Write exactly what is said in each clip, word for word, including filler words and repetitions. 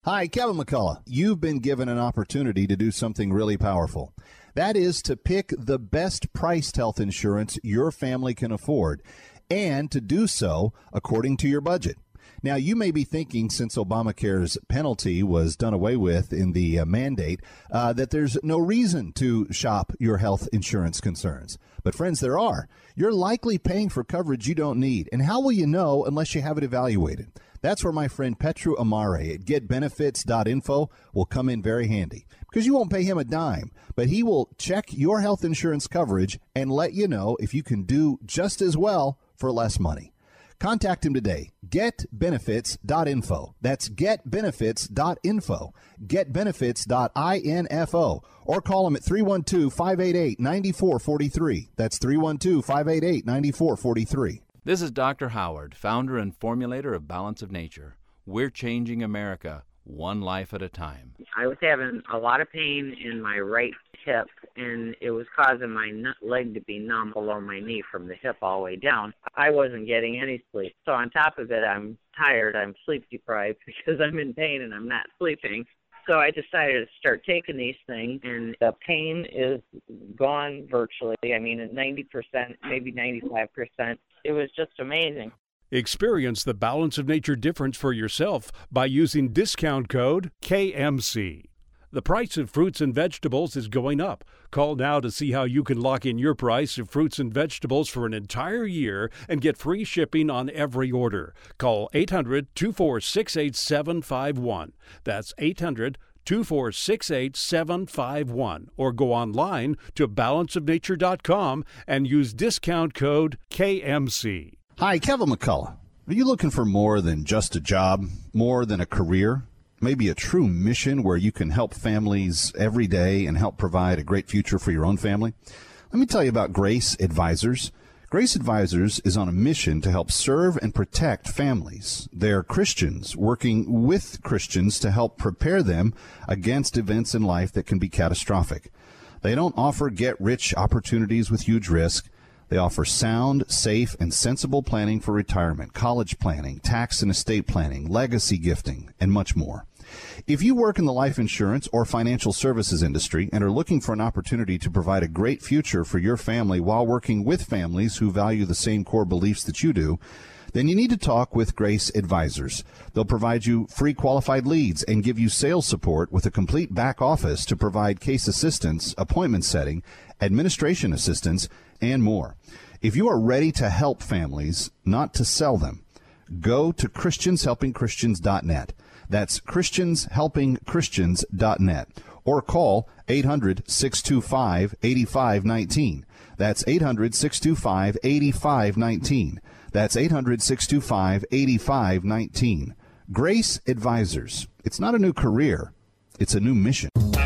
Hi, Kevin McCullough. You've been given an opportunity to do something really powerful. That is to pick the best priced health insurance your family can afford, and to do so according to your budget. Now, you may be thinking, since Obamacare's penalty was done away with in the uh, mandate, uh, that there's no reason to shop your health insurance concerns. But friends, there are. You're likely paying for coverage you don't need. And how will you know unless you have it evaluated? That's where my friend Petru Amare at get benefits dot info will come in very handy, because you won't pay him a dime, but he will check your health insurance coverage and let you know if you can do just as well for less money. Contact him today. get benefits dot info. That's get benefits dot info. get benefits dot info. Or call him at three one two, five eight eight, nine four four three. That's three one two, five eight eight, nine four four three. This is Doctor Howard, founder and formulator of Balance of Nature. We're changing America one life at a time. I was having a lot of pain in my right hip, and it was causing my leg to be numb below my knee from the hip all the way down. I wasn't getting any sleep. So on top of it, I'm tired, I'm sleep deprived because I'm in pain and I'm not sleeping. So I decided to start taking these things, and the pain is gone virtually. I mean, at ninety percent, maybe ninety-five percent. It was just amazing. Experience the Balance of Nature difference for yourself by using discount code K M C. The price of fruits and vegetables is going up. Call now to see how you can lock in your price of fruits and vegetables for an entire year and get free shipping on every order. Call eight hundred, two four six, eight seven five one. That's eight hundred, two four six, eight seven five one. Or go online to balance of nature dot com and use discount code K M C. Hi, Kevin McCullough. Are you looking for more than just a job, more than a career? Maybe a true mission where you can help families every day and help provide a great future for your own family? Let me tell you about Grace Advisors. Grace Advisors is on a mission to help serve and protect families. They're Christians working with Christians to help prepare them against events in life that can be catastrophic. They don't offer get-rich opportunities with huge risk. They offer sound, safe, and sensible planning for retirement, college planning, tax and estate planning, legacy gifting, and much more. If you work in the life insurance or financial services industry and are looking for an opportunity to provide a great future for your family while working with families who value the same core beliefs that you do, then you need to talk with Grace Advisors. They'll provide you free qualified leads and give you sales support with a complete back office to provide case assistance, appointment setting, administration assistance, and more. If you are ready to help families, not to sell them, go to Christians Helping Christians dot net. That's Christians Helping Christians dot net. Or call eight hundred, six two five, eight five one nine. That's eight hundred, six two five, eight five one nine. That's eight hundred, six two five, eight five one nine. Grace Advisors. It's not a new career. It's a new mission.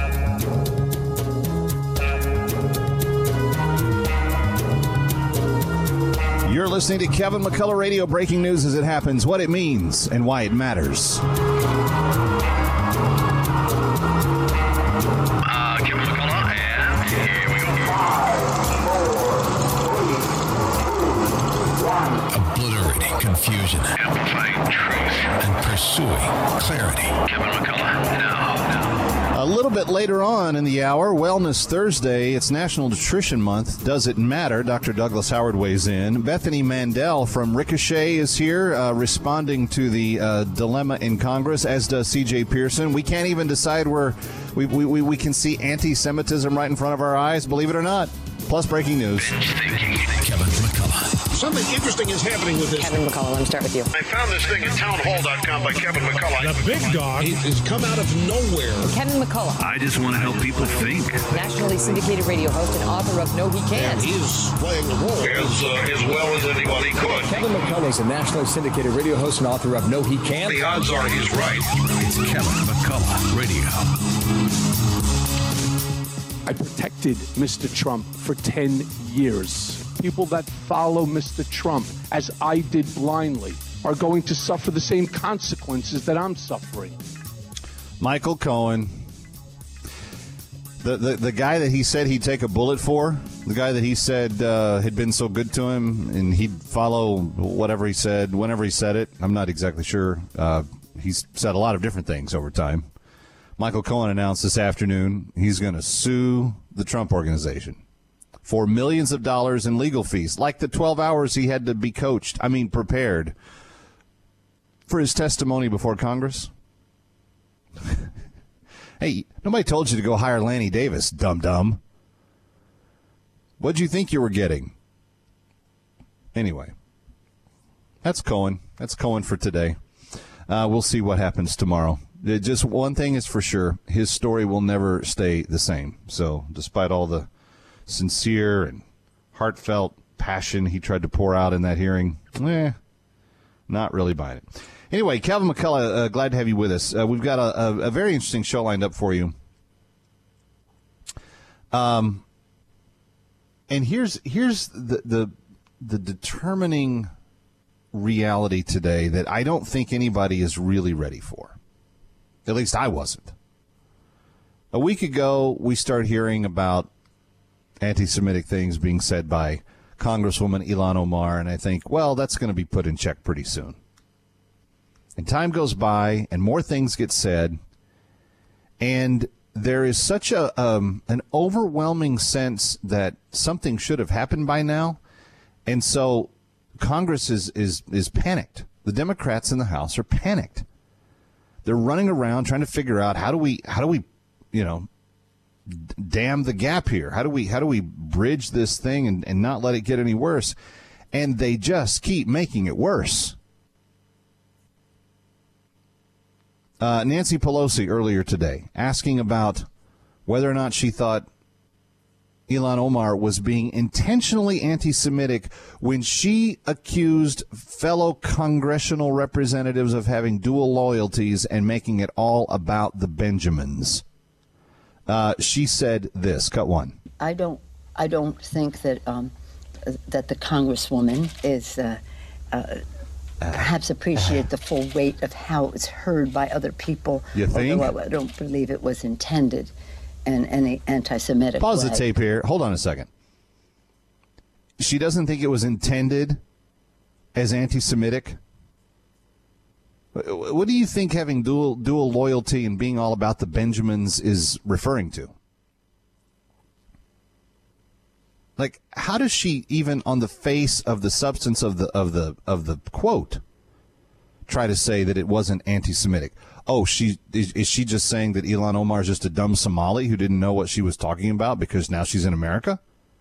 You're listening to Kevin McCullough Radio, breaking news as it happens, what it means, and why it matters. Uh, Kevin McCullough, and here we go. Five, four, three, two, one. Obliterating confusion. Amplifying truth. And pursuing clarity. Kevin McCullough, now, now. A little bit later on in the hour, Wellness Thursday. It's National Nutrition Month. Does it matter? Doctor Douglas Howard weighs in. Bethany Mandel from Ricochet is here uh, responding to the uh, dilemma in Congress, as does C J Pearson. We can't even decide where we, we, we can see anti-Semitism right in front of our eyes, believe it or not. Plus breaking news. Kevin McCullough. Something interesting is happening with this. Kevin McCullough, let me start with you. I found this thing at town hall dot com by Kevin McCullough. The big dog has come out of nowhere. Kevin McCullough. I just want to help people think. Nationally syndicated radio host and author of No He Can't. And he's playing the role as, uh, as well as anybody could. Kevin McCullough is a nationally syndicated radio host and author of No He Can't. The odds are he's right. It's Kevin McCullough Radio. I protected Mister Trump for ten years. People that follow Mister Trump, as I did blindly, are going to suffer the same consequences that I'm suffering. Michael Cohen, the, the the guy that he said he'd take a bullet for, the guy that he said uh, had been so good to him and he'd follow whatever he said, whenever he said it. I'm not exactly sure uh, he's said a lot of different things over time. Michael Cohen announced this afternoon he's going to sue the Trump Organization for millions of dollars in legal fees, like the twelve hours he had to be coached, I mean prepared, for his testimony before Congress. Hey, nobody told you to go hire Lanny Davis, dum-dum. What'd you think you were getting? Anyway, that's Cohen. That's Cohen for today. Uh, we'll see what happens tomorrow. Just one thing is for sure, his story will never stay the same. So despite all the sincere and heartfelt passion he tried to pour out in that hearing, eh, not really buying it. Anyway, Calvin McCullough, uh, glad to have you with us. Uh, we've got a, a, a very interesting show lined up for you. Um, and here's here's the, the the determining reality today that I don't think anybody is really ready for. At least I wasn't. A week ago, we started hearing about anti-Semitic things being said by Congresswoman Ilhan Omar, and I think, well, that's going to be put in check pretty soon. And time goes by, and more things get said, and there is such a um, an overwhelming sense that something should have happened by now, and so Congress is is is panicked. The Democrats in the House are panicked. They're running around trying to figure out how do we how do we, you know, dam the gap here? How do we how do we bridge this thing and, and not let it get any worse? And they just keep making it worse. Uh, Nancy Pelosi earlier today asking about whether or not she thought Ilhan Omar was being intentionally anti-Semitic when she accused fellow congressional representatives of having dual loyalties and making it all about the Benjamins. Uh, she said this, cut one. I don't, I don't think that um, that the Congresswoman is uh, uh, perhaps appreciate the full weight of how it's heard by other people. You think? Although I don't believe it was intended in any anti-Semitic Pause way. the tape here. Hold on a second. She doesn't think it was intended as anti-Semitic? What do you think having dual dual loyalty and being all about the Benjamins is referring to? Like, how does she even on the face of the substance of the of the of the quote try to say that it wasn't anti-Semitic? Oh, she is, is she just saying that Ilhan Omar is just a dumb Somali who didn't know what she was talking about because now she's in America?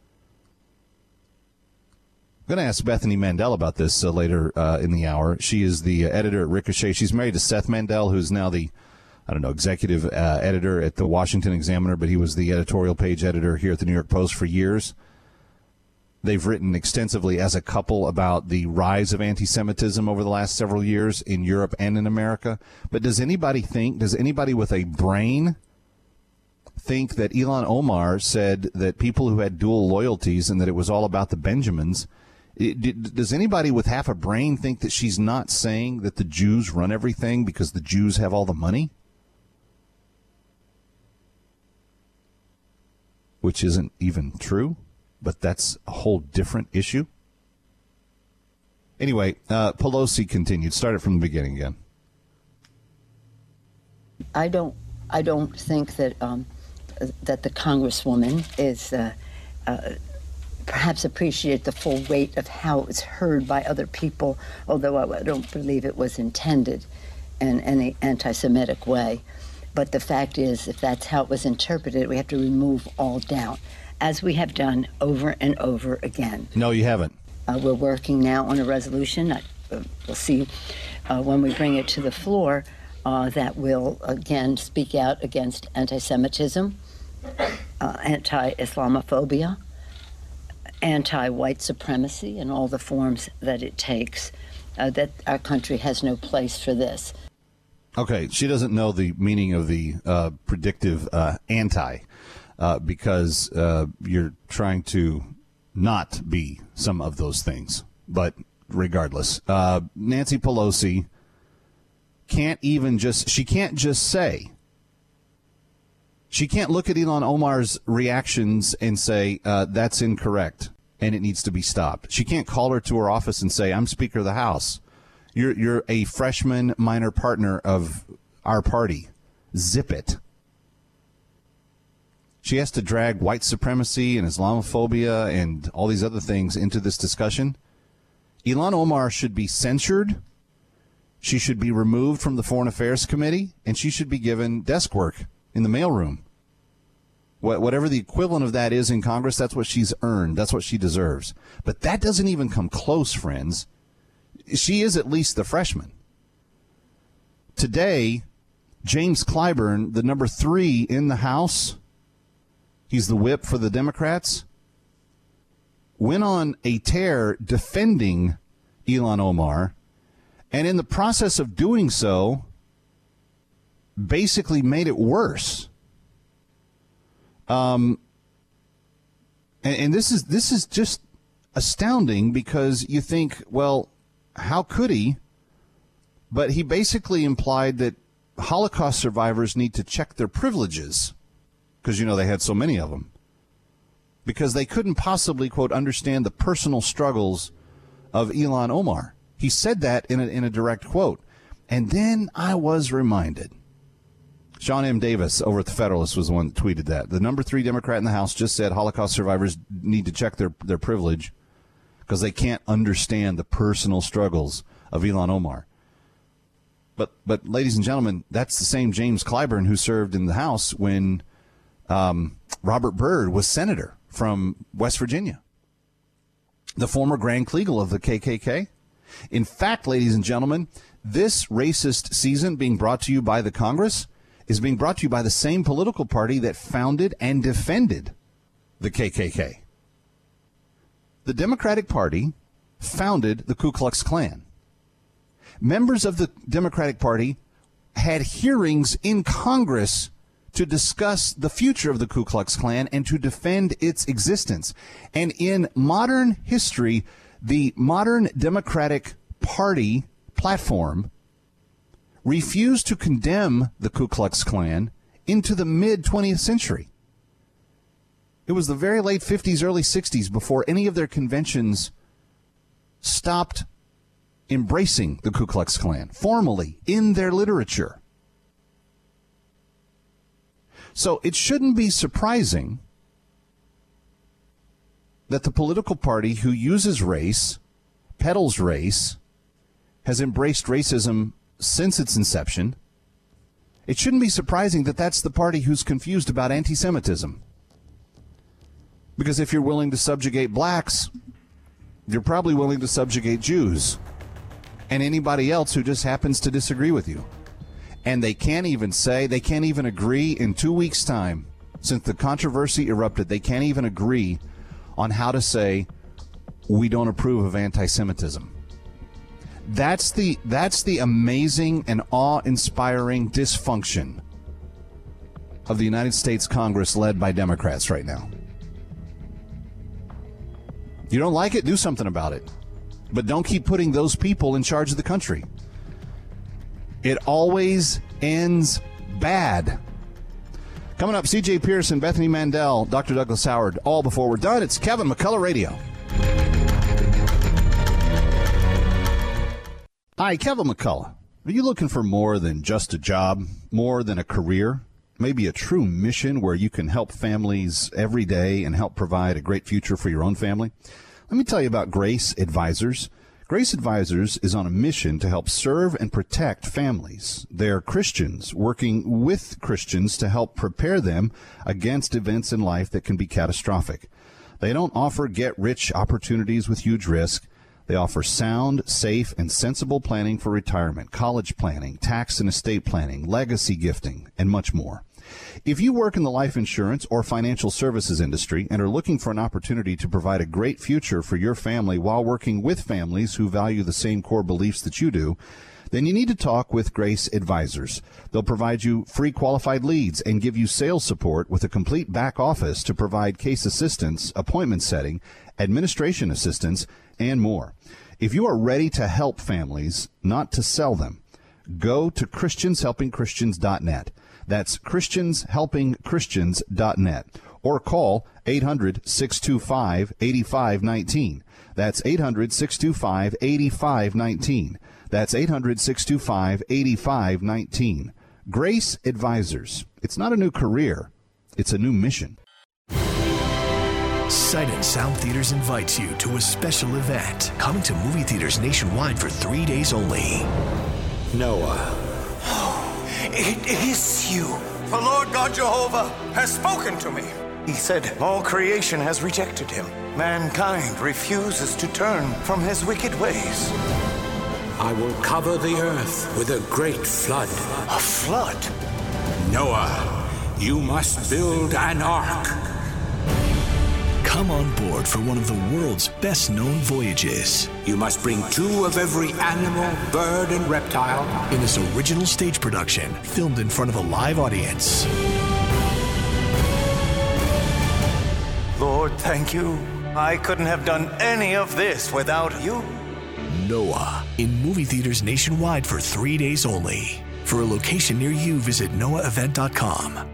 I'm going to ask Bethany Mandel about this uh, later uh, in the hour. She is the uh, editor at Ricochet. She's married to Seth Mandel, who's now the, I don't know, executive uh, editor at the Washington Examiner, but he was the editorial page editor here at the New York Post for years. They've written extensively as a couple about the rise of anti-Semitism over the last several years in Europe and in America. But does anybody think, does anybody with a brain think that Ilhan Omar said that people who had dual loyalties and that it was all about the Benjamins? It, does anybody with half a brain think that she's not saying that the Jews run everything because the Jews have all the money? Which isn't even true, but that's a whole different issue. Anyway, uh, Pelosi continued. Start it from the beginning again. I don't. I don't think that um, that the Congresswoman is uh, uh, perhaps appreciate the full weight of how it's heard by other people. Although I, I don't believe it was intended in any anti-Semitic way. But the fact is, if that's how it was interpreted, we have to remove all doubt, as we have done over and over again. No, you haven't. Uh, we're working now on a resolution. I, uh, we'll see uh, when we bring it to the floor uh, that will, again, speak out against anti-Semitism, uh, anti-Islamophobia, anti-white supremacy, and all the forms that it takes, uh, that our country has no place for this. Okay, she doesn't know the meaning of the uh, predictive uh, anti uh, because uh, you're trying to not be some of those things. But regardless, uh, Nancy Pelosi can't even just, she can't just say, she can't look at Ilhan Omar's reactions and say, uh, that's incorrect and it needs to be stopped. She can't call her to her office and say, I'm Speaker of the House. You're you're a freshman minor partner of our party. Zip it. She has to drag white supremacy and Islamophobia and all these other things into this discussion. Ilhan Omar should be censured. She should be removed from the Foreign Affairs Committee, and she should be given desk work in the mailroom. Whatever the equivalent of that is in Congress, that's what she's earned. That's what she deserves. But that doesn't even come close, friends. She is at least the freshman. Today, James Clyburn, the number three in the House, he's the whip for the Democrats, went on a tear defending Ilhan Omar, and in the process of doing so, basically made it worse. Um, and, and this is this is just astounding because you think, well, how could he? But he basically implied that Holocaust survivors need to check their privileges because, you know, they had so many of them. Because they couldn't possibly, quote, understand the personal struggles of Ilhan Omar. He said that in a, in a direct quote. And then I was reminded. Sean M. Davis over at the Federalist was the one that tweeted that. The number three Democrat in the House just said Holocaust survivors need to check their, their privilege because they can't understand the personal struggles of Ilhan Omar. But, but ladies and gentlemen, that's the same James Clyburn who served in the House when um, Robert Byrd was senator from West Virginia, the former Grand Kleagle of the K K K. In fact, ladies and gentlemen, this racist season being brought to you by the Congress is being brought to you by the same political party that founded and defended the K K K. The Democratic Party founded the Ku Klux Klan. Members of the Democratic Party had hearings in Congress to discuss the future of the Ku Klux Klan and to defend its existence. And in modern history, the modern Democratic Party platform refused to condemn the Ku Klux Klan into the mid-twentieth century. It was the very late fifties, early sixties before any of their conventions stopped embracing the Ku Klux Klan formally in their literature. So it shouldn't be surprising that the political party who uses race, peddles race, has embraced racism since its inception. It shouldn't be surprising that that's the party who's confused about anti-Semitism. Because if you're willing to subjugate blacks, you're probably willing to subjugate Jews and anybody else who just happens to disagree with you. And they can't even say, they can't even agree in two weeks' time, since the controversy erupted, they can't even agree on how to say, we don't approve of anti-Semitism. That's the, that's the amazing and awe-inspiring dysfunction of the United States Congress led by Democrats right now. You don't like it? Do something about it. But don't keep putting those people in charge of the country. It always ends bad. Coming up, C J Pearson, Bethany Mandel, Doctor Douglas Howard. All before we're done, it's Kevin McCullough Radio. Hi, Kevin McCullough. Are you looking for more than just a job, more than a career, maybe a true mission where you can help families every day and help provide a great future for your own family? Let me tell you about Grace Advisors. Grace Advisors is on a mission to help serve and protect families. They're Christians working with Christians to help prepare them against events in life that can be catastrophic. They don't offer get-rich opportunities with huge risk. They offer sound, safe, and sensible planning for retirement, college planning, tax and estate planning, legacy gifting, and much more. If you work in the life insurance or financial services industry and are looking for an opportunity to provide a great future for your family while working with families who value the same core beliefs that you do, then you need to talk with Grace Advisors. They'll provide you free qualified leads and give you sales support with a complete back office to provide case assistance, appointment setting, administration assistance, and more. If you are ready to help families, not to sell them, go to Christians Helping Christians dot net. That's Christians Helping Christians dot net. Or call eight hundred, six two five, eight five one nine. That's eight hundred, six two five, eight five one nine. That's eight hundred, six two five, eight five one nine. Grace Advisors. It's not a new career. It's a new mission. Sight and Sound Theaters invites you to a special event coming to movie theaters nationwide for three days only. Noah. It is you. The Lord God Jehovah has spoken to me. He said all creation has rejected him. Mankind refuses to turn from his wicked ways. I will cover the earth with a great flood. A flood? Noah, you must build an ark. Come on board for one of the world's best-known voyages. You must bring two of every animal, bird, and reptile. In this original stage production, filmed in front of a live audience. Lord, thank you. I couldn't have done any of this without you. Noah, in movie theaters nationwide for three days only. For a location near you, visit noah event dot com.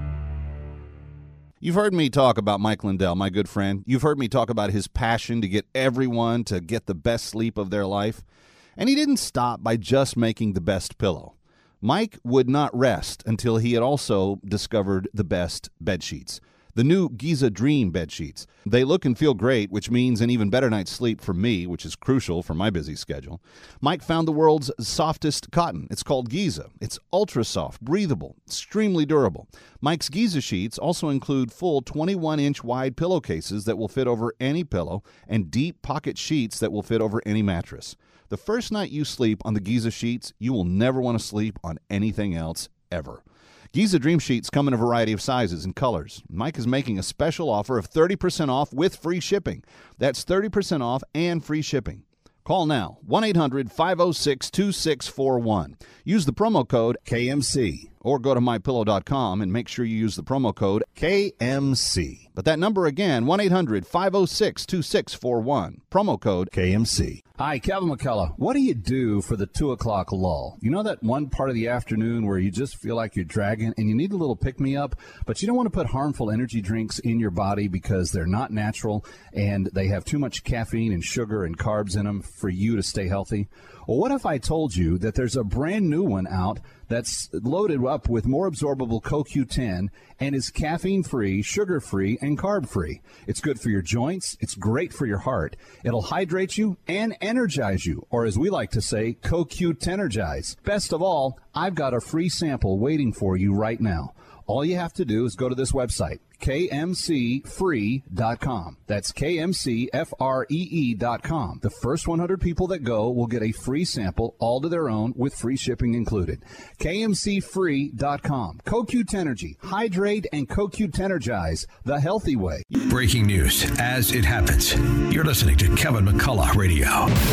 You've heard me talk about Mike Lindell, my good friend. You've heard me talk about his passion to get everyone to get the best sleep of their life. And he didn't stop by just making the best pillow. Mike would not rest until he had also discovered the best bed sheets. The new Giza Dream bed sheets. They look and feel great, which means an even better night's sleep for me, which is crucial for my busy schedule. Mike found the world's softest cotton. It's called Giza. It's ultra soft, breathable, extremely durable. Mike's Giza sheets also include full twenty-one inch wide pillowcases that will fit over any pillow and deep pocket sheets that will fit over any mattress. The first night you sleep on the Giza sheets, you will never want to sleep on anything else ever. Giza Dream Sheets come in a variety of sizes and colors. Mike is making a special offer of thirty percent off with free shipping. That's thirty percent off and free shipping. Call now, one eight hundred, five oh six, two six four one. Use the promo code K M C or go to my pillow dot com and make sure you use the promo code K M C. But that number again, one eight hundred, five oh six, two six four one. Promo code K M C. Hi, Kevin McCullough. What do you do for the two o'clock lull? You know that one part of the afternoon where you just feel like you're dragging and you need a little pick-me-up, but you don't want to put harmful energy drinks in your body because they're not natural and they have too much caffeine and sugar and carbs in them for you to stay healthy? Well, what if I told you that there's a brand new one out that's loaded up with more absorbable C O Q ten and is caffeine-free, sugar-free, and carb-free? It's good for your joints. It's great for your heart. It'll hydrate you and energize you, or as we like to say, C O Q ten-ergize. Best of all, I've got a free sample waiting for you right now. All you have to do is go to this website, K M C free dot com. That's K M C F R E E dot com. The first one hundred people that go will get a free sample, all to their own, with free shipping included. K M C free dot com. C O Q ten-ergy. Hydrate and C O Q ten-ergize the healthy way. Breaking news as it happens. You're listening to Kevin McCullough Radio.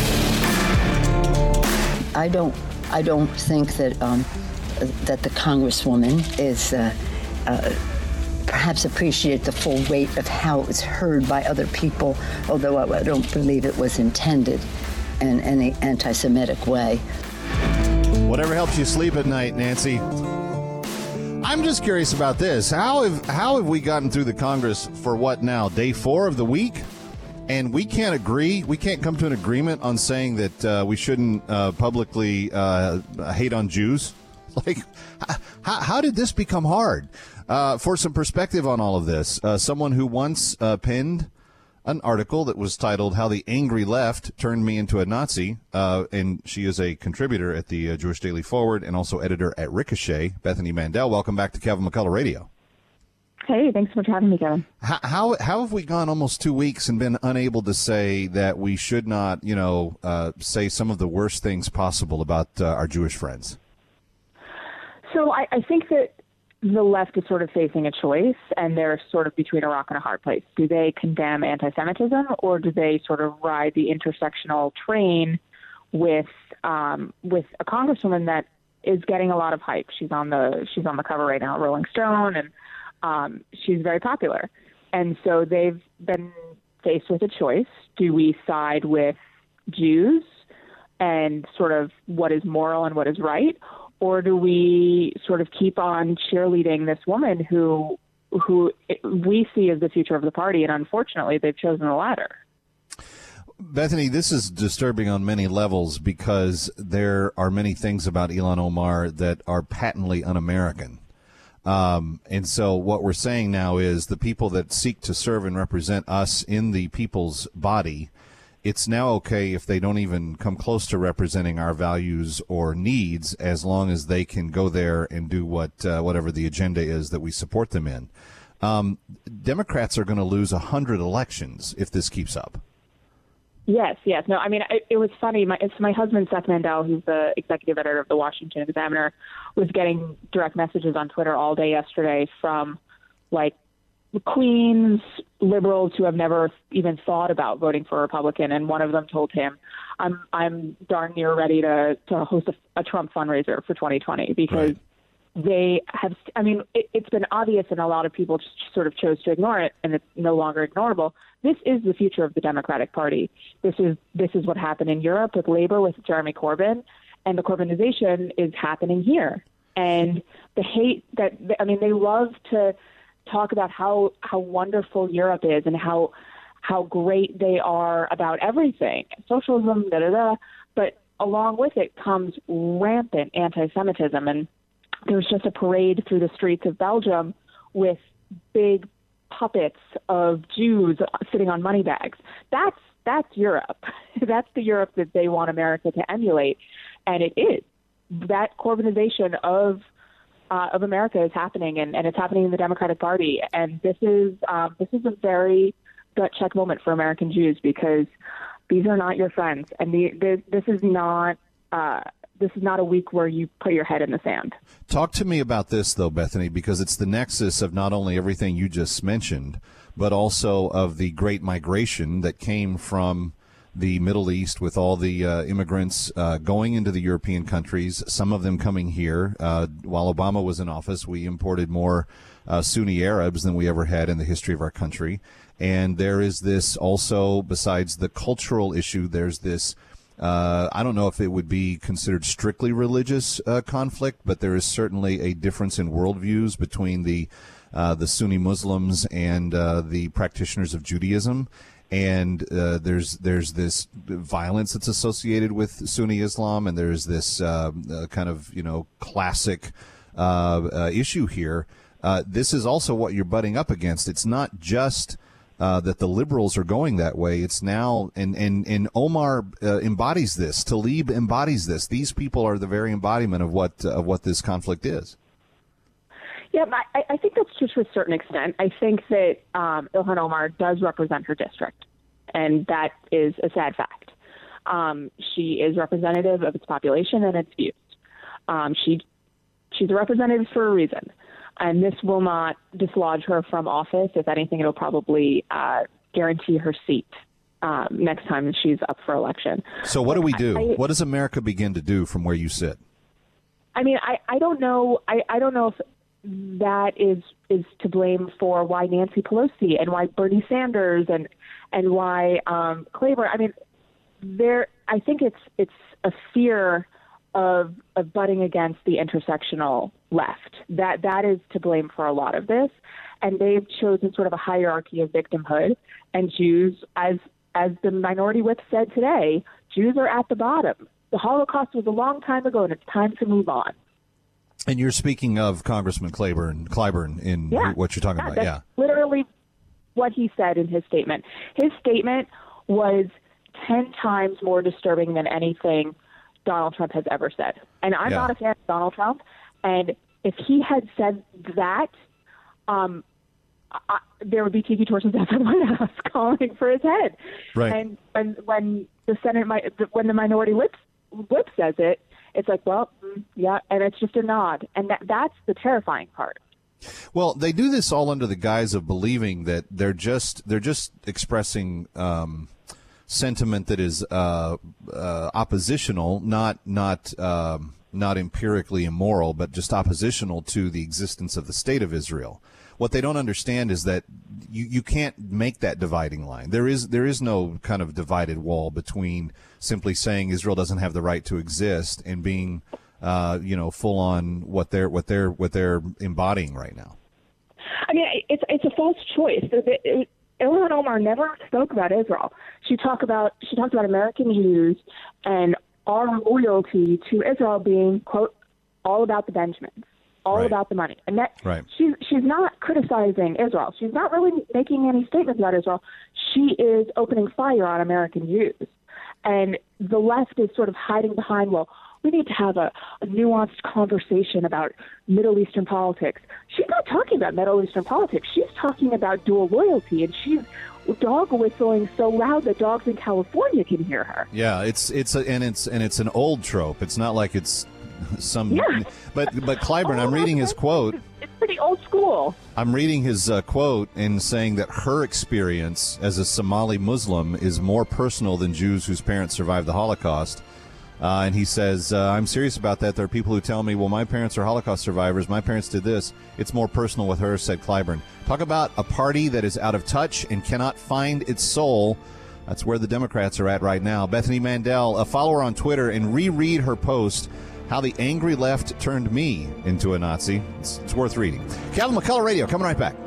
I don't, I don't think that um, that the Congresswoman is uh, uh, perhaps appreciate the full weight of how it was heard by other people, although I, I don't believe it was intended in any anti-Semitic way. Whatever helps you sleep at night, Nancy. I'm just curious about this. How have how have we gotten through the Congress for what now? Day four of the week? And we can't agree. We can't come to an agreement on saying that uh, we shouldn't uh, publicly uh, hate on Jews. Like, how, how did this become hard? Uh, for some perspective on all of this, uh, someone who once uh, penned an article that was titled "How the Angry Left Turned Me into a Nazi," uh, and she is a contributor at the uh, Jewish Daily Forward and also editor at Ricochet. Bethany Mandel, welcome back to Kevin McCullough Radio. Hey, thanks so much for having me, Kevin. How, how how have we gone almost two weeks and been unable to say that we should not, you know, uh, say some of the worst things possible about uh, our Jewish friends? So I, I think that the left is sort of facing a choice, and they're sort of between a rock and a hard place. Do they condemn anti-Semitism, or do they sort of ride the intersectional train with um, with a congresswoman that is getting a lot of hype? She's on the she's on the cover right now, Rolling Stone, and um, she's very popular. And so they've been faced with a choice. Do we side with Jews and sort of what is moral and what is right? Or do we sort of keep on cheerleading this woman who who we see as the future of the party, and unfortunately they've chosen the latter? Bethany, this is disturbing on many levels because there are many things about Ilhan Omar that are patently un-American. Um, and so what we're saying now is the people that seek to serve and represent us in the people's body, it's now okay if they don't even come close to representing our values or needs, as long as they can go there and do what uh, whatever the agenda is that we support them in. Um, Democrats are going to lose one hundred elections if this keeps up. Yes, yes. No, I mean, it, it was funny. My, it's my husband, Seth Mandel, who's the executive editor of the Washington Examiner, was getting direct messages on Twitter all day yesterday from, like, Queens liberals who have never even thought about voting for a Republican, and one of them told him, "I'm I'm darn near ready to to host a, a Trump fundraiser for twenty twenty because." Right. They have, I mean, it, it's been obvious and a lot of people just sort of chose to ignore it, and it's no longer ignorable. This is the future of the Democratic Party. This is this is what happened in Europe with Labor, with Jeremy Corbyn, and the Corbynization is happening here. And the hate that, I mean, they love to talk about how, how wonderful Europe is and how how great they are about everything, socialism, da da da. But along with it comes rampant anti-Semitism. And there was just a parade through the streets of Belgium with big puppets of Jews sitting on money bags. That's that's Europe. That's the Europe that they want America to emulate, and it is. That Corbynization of uh, of America is happening, and, and it's happening in the Democratic Party. And this is um, this is a very gut check moment for American Jews, because these are not your friends, and the, the, this is not. Uh, This is not a week where you put your head in the sand. Talk to me about this, though, Bethany, because it's the nexus of not only everything you just mentioned, but also of the great migration that came from the Middle East with all the uh, immigrants uh, going into the European countries, some of them coming here. Uh, while Obama was in office, we imported more uh, Sunni Arabs than we ever had in the history of our country. And there is this also, besides the cultural issue, there's this Uh, I don't know if it would be considered strictly religious uh, conflict, but there is certainly a difference in worldviews between the uh, the Sunni Muslims and uh, the practitioners of Judaism. And uh, there's there's this violence that's associated with Sunni Islam, and there's this uh, uh, kind of, you know, classic uh, uh, issue here. Uh, this is also what you're butting up against. It's not just Uh, that the liberals are going that way. It's now, and, and, and Omar uh, embodies this. Tlaib embodies this. These people are the very embodiment of what uh, of what this conflict is. Yeah, I, I think that's true to a certain extent. I think that um, Ilhan Omar does represent her district, and that is a sad fact. Um, she is representative of its population and its views. Um, she she's a representative for a reason. And this will not dislodge her from office. If anything, it'll probably uh, guarantee her seat um, next time she's up for election. So what do we do? I, what does America begin to do from where you sit? I mean, I, I don't know. I, I don't know if that is is to blame for why Nancy Pelosi and why Bernie Sanders and and why um, Claiborne. I mean, there. I think it's it's a fear of of butting against the intersectional left. That that is to blame for a lot of this, and they've chosen sort of a hierarchy of victimhood. And Jews, as as the minority whip said today, Jews are at the bottom. The Holocaust was a long time ago, and it's time to move on. And you're speaking of Congressman Claiborne, Clyburn in yeah. what you're talking yeah, about, that's yeah. Literally, what he said in his statement. His statement was ten times more disturbing than anything Donald Trump has ever said. And I'm yeah. not a fan of Donald Trump. And if he had said that, um, I, there would be tiki torches at the White House calling for his head. Right. And when when the Senate, when the minority whip whip says it, it's like, well, mm, yeah, and it's just a nod. And that that's the terrifying part. Well, they do this all under the guise of believing that they're just they're just expressing um, sentiment that is uh, uh, oppositional, not not um, not empirically immoral, but just oppositional to the existence of the state of Israel. What they don't understand is that you, you can't make that dividing line. There is there is no kind of divided wall between simply saying Israel doesn't have the right to exist and being uh, you know, full on what they're what they're what they're embodying right now. I mean, it's it's a false choice. Ilhan Omar never spoke about Israel. She talked about she talked about American Jews and our loyalty to Israel being, quote, all about the Benjamins, all right. about the money. And that right. she's she's not criticizing Israel. She's not really making any statements about Israel. She is opening fire on American Jews. And the left is sort of hiding behind, well, we need to have a, a nuanced conversation about Middle Eastern politics. She's not talking about Middle Eastern politics. She's talking about dual loyalty, and she's dog whistling so loud that dogs in California can hear her. Yeah, it's it's a, and it's and it's an old trope. It's not like it's some. Yeah. But but Clyburn, oh, I'm reading his quote. It's pretty old school. I'm reading his uh, quote and saying that her experience as a Somali Muslim is more personal than Jews whose parents survived the Holocaust. Uh, and he says, uh, I'm serious about that. There are people who tell me, well, my parents are Holocaust survivors. My parents did this. It's more personal with her, said Clyburn. Talk about a party that is out of touch and cannot find its soul. That's where the Democrats are at right now. Bethany Mandel, a follower on Twitter, and reread her post, How the Angry Left Turned Me into a Nazi. It's, it's worth reading. Kevin McCullough Radio, coming right back.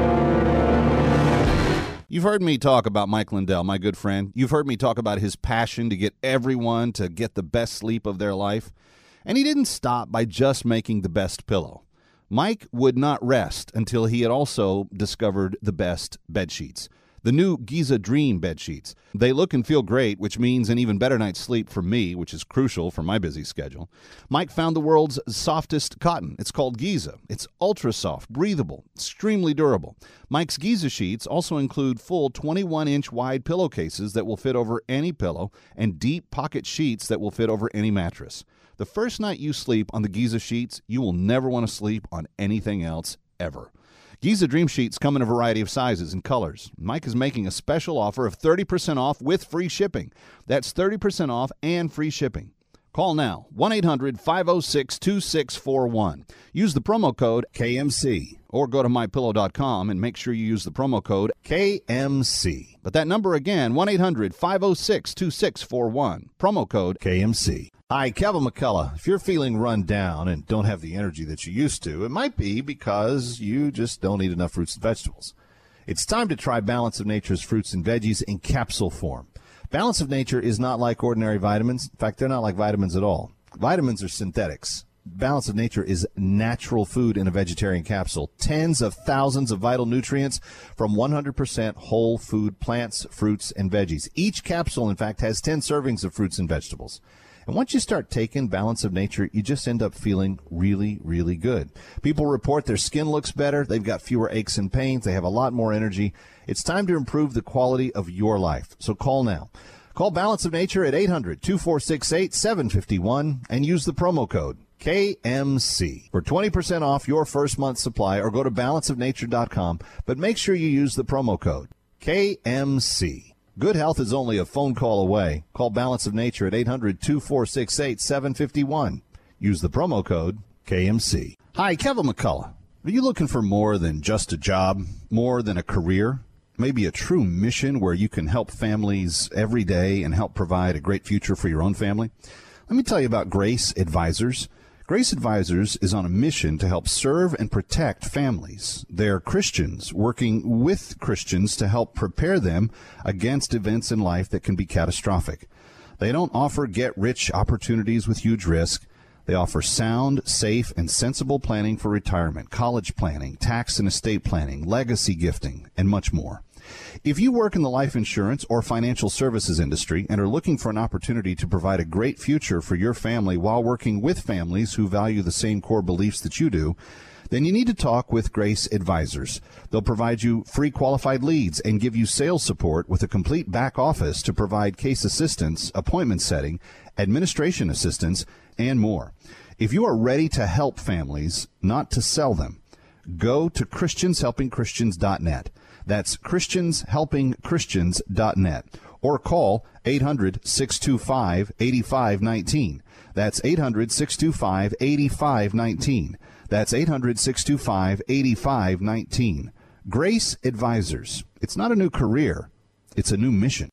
You've heard me talk about Mike Lindell, my good friend. You've heard me talk about his passion to get everyone to get the best sleep of their life. And he didn't stop by just making the best pillow. Mike would not rest until he had also discovered the best bed sheets. The new Giza Dream bed sheets. They look and feel great, which means an even better night's sleep for me, which is crucial for my busy schedule. Mike found the world's softest cotton. It's called Giza. It's ultra soft, breathable, extremely durable. Mike's Giza sheets also include full twenty-one inch wide pillowcases that will fit over any pillow and deep pocket sheets that will fit over any mattress. The first night you sleep on the Giza sheets, you will never want to sleep on anything else ever. Giza Dream Sheets come in a variety of sizes and colors. Mike is making a special offer of thirty percent off with free shipping. That's thirty percent off and free shipping. Call now, one eight hundred five oh six two six four one. Use the promo code K M C or go to my pillow dot com and make sure you use the promo code K M C. But that number again, one eight hundred five oh six two six four one. Promo code K M C. Hi, Kevin McCullough. If you're feeling run down and don't have the energy that you used to, it might be because you just don't eat enough fruits and vegetables. It's time to try Balance of Nature's fruits and veggies in capsule form. Balance of Nature is not like ordinary vitamins. In fact, they're not like vitamins at all. Vitamins are synthetics. Balance of Nature is natural food in a vegetarian capsule. Tens of thousands of vital nutrients from one hundred percent whole food plants, fruits, and veggies. Each capsule, in fact, has ten servings of fruits and vegetables. And once you start taking Balance of Nature, you just end up feeling really, really good. People report their skin looks better. They've got fewer aches and pains. They have a lot more energy. It's time to improve the quality of your life. So call now. Call Balance of Nature at eight hundred two four six eight seven five one and use the promo code K M C for twenty percent off your first month's supply, or go to balance of nature dot com. But make sure you use the promo code K M C. Good health is only a phone call away. Call Balance of Nature at eight hundred two four six eight seven five one. Use the promo code K M C. Hi, Kevin McCullough. Are you looking for more than just a job, more than a career? Maybe a true mission where you can help families every day and help provide a great future for your own family? Let me tell you about Grace Advisors. Grace Advisors is on a mission to help serve and protect families. They're Christians working with Christians to help prepare them against events in life that can be catastrophic. They don't offer get-rich opportunities with huge risk. They offer sound, safe, and sensible planning for retirement, college planning, tax and estate planning, legacy gifting, and much more. If you work in the life insurance or financial services industry and are looking for an opportunity to provide a great future for your family while working with families who value the same core beliefs that you do, then you need to talk with Grace Advisors. They'll provide you free qualified leads and give you sales support with a complete back office to provide case assistance, appointment setting, administration assistance, and more. If you are ready to help families, not to sell them, go to Christians Helping Christians dot net. That's Christians Helping Christians dot net. Or call eight hundred six two five eight five one nine. That's eight hundred six two five eight five one nine. That's eight hundred six two five eight five one nine. Grace Advisors. It's not a new career. It's a new mission.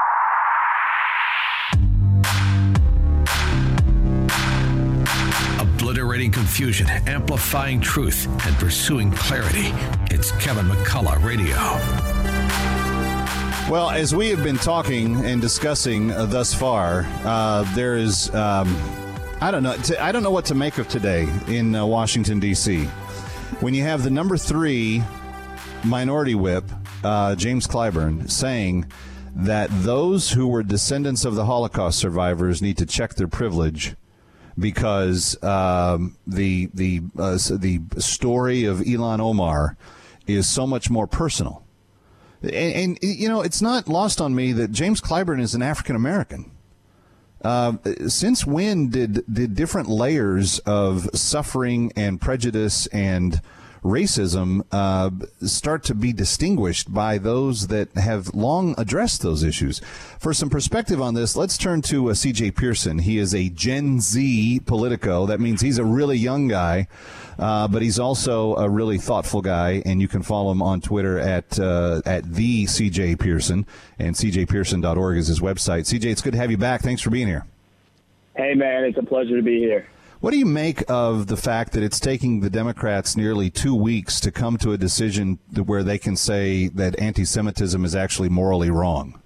Obliterating confusion, amplifying truth, and pursuing clarity. It's Kevin McCullough Radio. Well, as we have been talking and discussing uh, thus far, uh, there is, um, I don't know, t- I don't know what to make of today in uh, Washington, D C When you have the number three minority whip, uh, James Clyburn, saying that those who were descendants of the Holocaust survivors need to check their privilege because um, the the uh, the story of Ilhan Omar is so much more personal. And, and, you know, it's not lost on me that James Clyburn is an African-American. Uh, since when did, did different layers of suffering and prejudice and racism uh, start to be distinguished by those that have long addressed those issues? For some perspective on this, let's turn to uh, C J Pearson. He is a Gen Z Politico. That means he's a really young guy, uh, but he's also a really thoughtful guy, and you can follow him on Twitter at uh, at the C J Pearson, and c j pearson dot org is his website. C J, it's good to have you back. Thanks for being here. Hey, man, it's a pleasure to be here. What do you make of the fact that it's taking the Democrats nearly two weeks to come to a decision where they can say that anti-Semitism is actually morally wrong?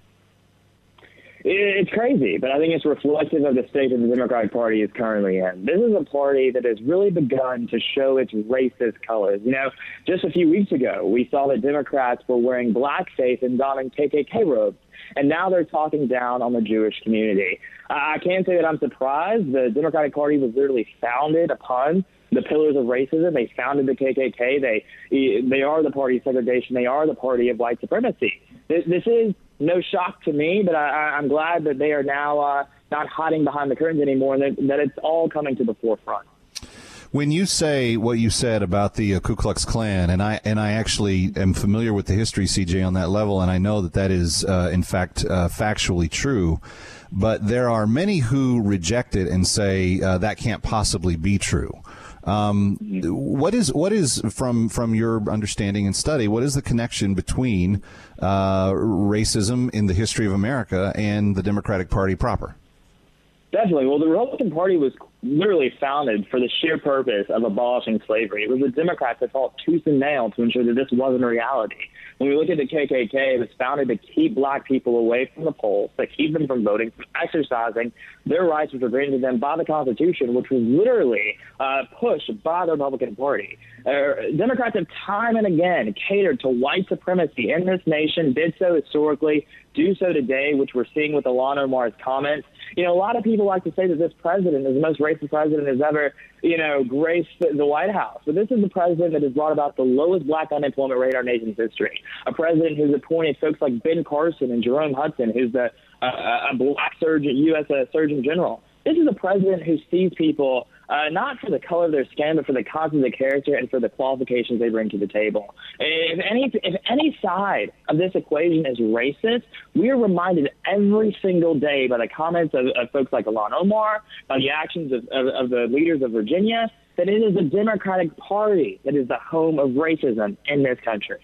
It's crazy, but I think it's reflective of the state that the Democratic Party is currently in. This is a party that has really begun to show its racist colors. You know, just a few weeks ago, we saw that Democrats were wearing blackface and donning K K K robes, and now they're talking down on the Jewish community. I can't say that I'm surprised. The Democratic Party was literally founded upon the pillars of racism. They founded the K K K. They they are the party of segregation. They are the party of white supremacy. This, this is no shock to me, but I, I'm glad that they are now uh, not hiding behind the curtains anymore, and that, that it's all coming to the forefront. When you say what you said about the uh, Ku Klux Klan, and I and I actually am familiar with the history, C J, on that level, and I know that that is, uh, in fact, uh, factually true, but there are many who reject it and say uh, that can't possibly be true. Um, what is what is from from your understanding and study? What is the connection between uh, racism in the history of America and the Democratic Party proper? Definitely. Well, the Republican Party was literally founded for the sheer purpose of abolishing slavery. It was the Democrats that fought tooth and nail to ensure that this wasn't a reality. When we look at the K K K, it was founded to keep black people away from the polls, to keep them from voting, from exercising their rights which were granted to them by the Constitution, which was literally uh, pushed by the Republican Party. Uh, Democrats have time and again catered to white supremacy in this nation, did so historically, do so today, which we're seeing with Ilhan Omar's comments. You know, a lot of people like to say that this president is the most racist president has ever, you know, graced the White House. But this is the president that has brought about the lowest black unemployment rate in our nation's history. A president who's appointed folks like Ben Carson and Jerome Hudson, who's the uh, a black surgeon, U S Uh, Surgeon General. This is a president who sees people uh, not for the color of their skin, but for the content of character and for the qualifications they bring to the table. If any, if any side of this equation is racist, we are reminded every single day by the comments of, of folks like Ilhan Omar, by the actions of, of, of the leaders of Virginia, that it is the Democratic Party that is the home of racism in this country.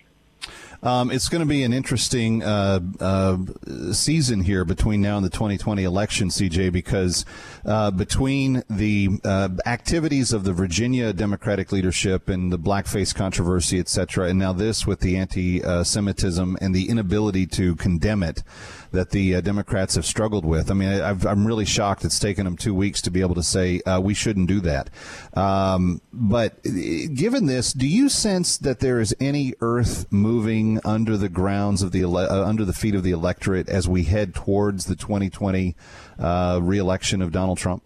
Um, it's going to be an interesting uh, uh, season here between now and the twenty twenty election, C J, because uh, between the uh, activities of the Virginia Democratic leadership and the blackface controversy, et cetera, and now this with the anti-Semitism and the inability to condemn it that the uh, Democrats have struggled with. I mean, I, I've, I'm really shocked it's taken them two weeks to be able to say uh, we shouldn't do that. Um, but given this, do you sense that there is any earth moving under the grounds of the ele- uh, under the feet of the electorate as we head towards the twenty twenty uh, re-election of Donald Trump?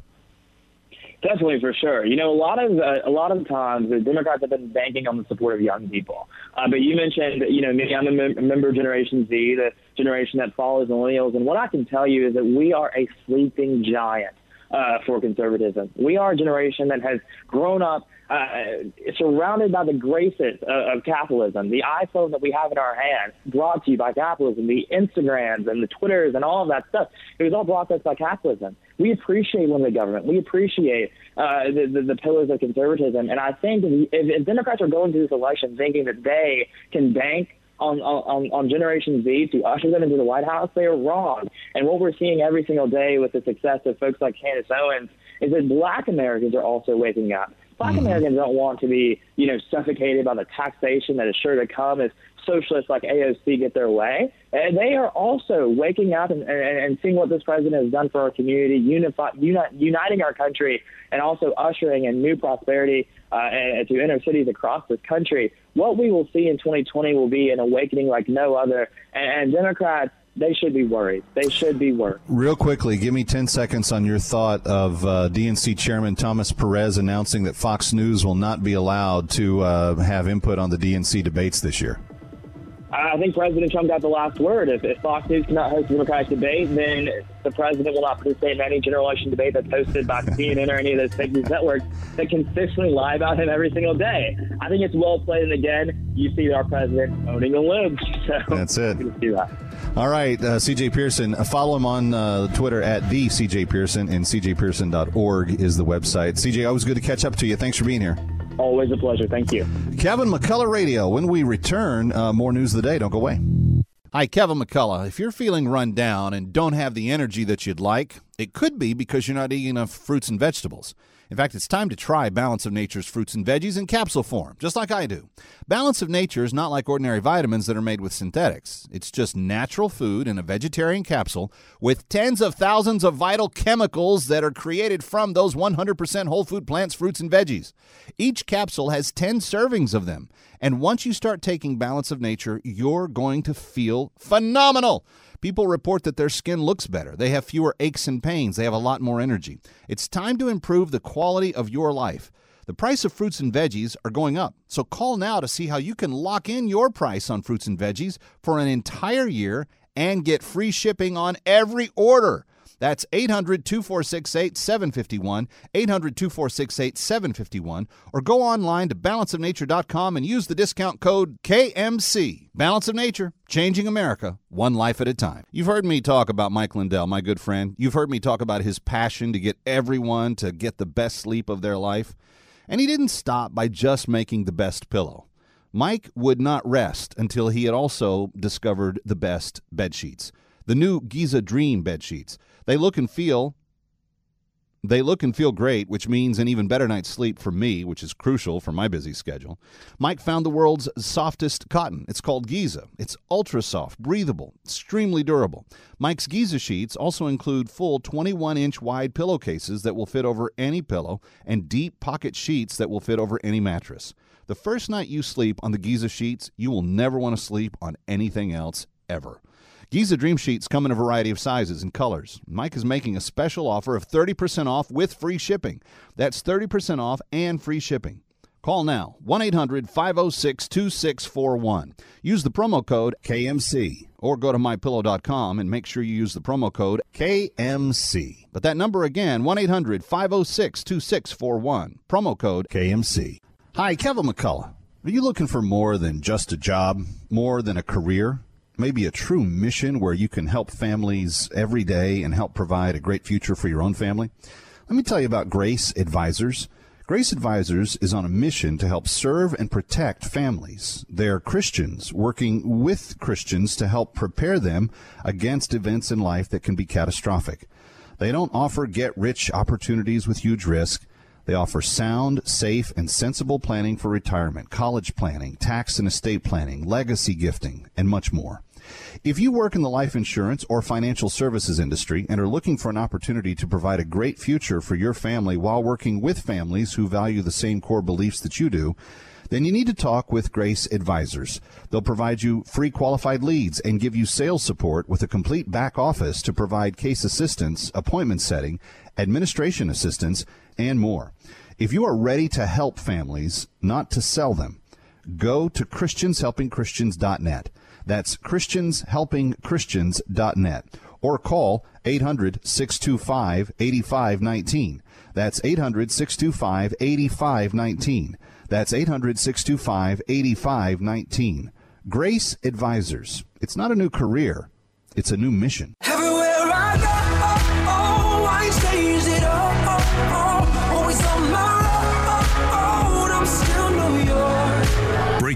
Definitely, for sure. You know, a lot of uh, a lot of times the Democrats have been banking on the support of young people. Uh, but you mentioned, you know, me, I'm a mem- member of Generation Z, the generation that follows millennials. And what I can tell you is that we are a sleeping giant uh, for conservatism. We are a generation that has grown up uh, surrounded by the graces of, of capitalism. The iPhone that we have in our hands, brought to you by capitalism, the Instagrams and the Twitters and all of that stuff, it was all brought to us by capitalism. We appreciate limited government. We appreciate uh, the, the, the pillars of conservatism. And I think if, if Democrats are going to this election thinking that they can bank on, on, on Generation Z to usher them into the White House, they are wrong. And what we're seeing every single day with the success of folks like Candace Owens is that black Americans are also waking up. Black Mm-hmm. Americans don't want to be, you know, suffocated by the taxation that is sure to come as socialists like A O C get their way. And they are also waking up and, and, and seeing what this president has done for our community, unify, uni, uniting our country, and also ushering in new prosperity uh, and, to inner cities across this country. What we will see in twenty twenty will be an awakening like no other. And, and Democrats, they should be worried. They should be worried. Real quickly, give me ten seconds on your thought of uh, D N C Chairman Thomas Perez announcing that Fox News will not be allowed to uh, have input on the D N C debates this year. I think President Trump got the last word. If, if Fox News cannot host a Democratic debate, then the president will not participate in any general election debate that's hosted by C N N or any of those fake news networks that consistently lie about him every single day. I think it's well played, and again, you see our president owning a lib. So that's it. You can see that. All right, uh, C J Pearson. Uh, follow him on uh, Twitter at the C J Pearson, and c j pearson dot org is the website. C J, always good to catch up to you. Thanks for being here. Always a pleasure. Thank you. Kevin McCullough Radio. When we return, uh, more news of the day. Don't go away. Hi, Kevin McCullough. If you're feeling run down and don't have the energy that you'd like, it could be because you're not eating enough fruits and vegetables. In fact, it's time to try Balance of Nature's fruits and veggies in capsule form, just like I do. Balance of Nature is not like ordinary vitamins that are made with synthetics. It's just natural food in a vegetarian capsule with tens of thousands of vital chemicals that are created from those one hundred percent whole food plants, fruits, and veggies. Each capsule has ten servings of them. And once you start taking Balance of Nature, you're going to feel phenomenal. People report that their skin looks better. They have fewer aches and pains. They have a lot more energy. It's time to improve the quality of your life. The price of fruits and veggies are going up. So call now to see how you can lock in your price on fruits and veggies for an entire year and get free shipping on every order. That's eight hundred, two four six eight, seven five one, eight hundred, two four six eight, seven five one, or go online to balance of nature dot com and use the discount code K M C. Balance of Nature, changing America, one life at a time. You've heard me talk about Mike Lindell, my good friend. You've heard me talk about his passion to get everyone to get the best sleep of their life. And he didn't stop by just making the best pillow. Mike would not rest until he had also discovered the best bed sheets. The new Giza Dream bed sheets. They look and feel they look and feel great, which means an even better night's sleep for me, which is crucial for my busy schedule. Mike found the world's softest cotton. It's called Giza. It's ultra soft, breathable, extremely durable. Mike's Giza sheets also include full twenty-one inch wide pillowcases that will fit over any pillow and deep pocket sheets that will fit over any mattress. The first night you sleep on the Giza sheets, you will never want to sleep on anything else ever. Giza Dream Sheets come in a variety of sizes and colors. Mike is making a special offer of thirty percent off with free shipping. That's thirty percent off and free shipping. Call now, one eight hundred, five oh six, two six four one. Use the promo code K M C or go to my pillow dot com and make sure you use the promo code K M C. But that number again, one eight hundred, five oh six, two six four one. Promo code K M C. Hi, Kevin McCullough. Are you looking for more than just a job, more than a career? Maybe a true mission where you can help families every day and help provide a great future for your own family? Let me tell you about Grace Advisors. Grace Advisors is on a mission to help serve and protect families. They're Christians working with Christians to help prepare them against events in life that can be catastrophic. They don't offer get-rich opportunities with huge risk. They offer sound, safe, and sensible planning for retirement, college planning, tax and estate planning, legacy gifting, and much more. If you work in the life insurance or financial services industry and are looking for an opportunity to provide a great future for your family while working with families who value the same core beliefs that you do, then you need to talk with Grace Advisors. They'll provide you free qualified leads and give you sales support with a complete back office to provide case assistance, appointment setting, administration assistance, and more. If you are ready to help families, not to sell them, go to Christians Helping Christians dot net. That's Christians Helping Christians dot net. Or call eight hundred, six two five, eight five one nine. That's eight hundred, six two five, eight five one nine. That's eight hundred, six two five, eight five one nine. Grace Advisors. It's not a new career. It's a new mission. Everywhere I go, oh, I change it all, oh, oh, always on my road, I'm still New York. Breaking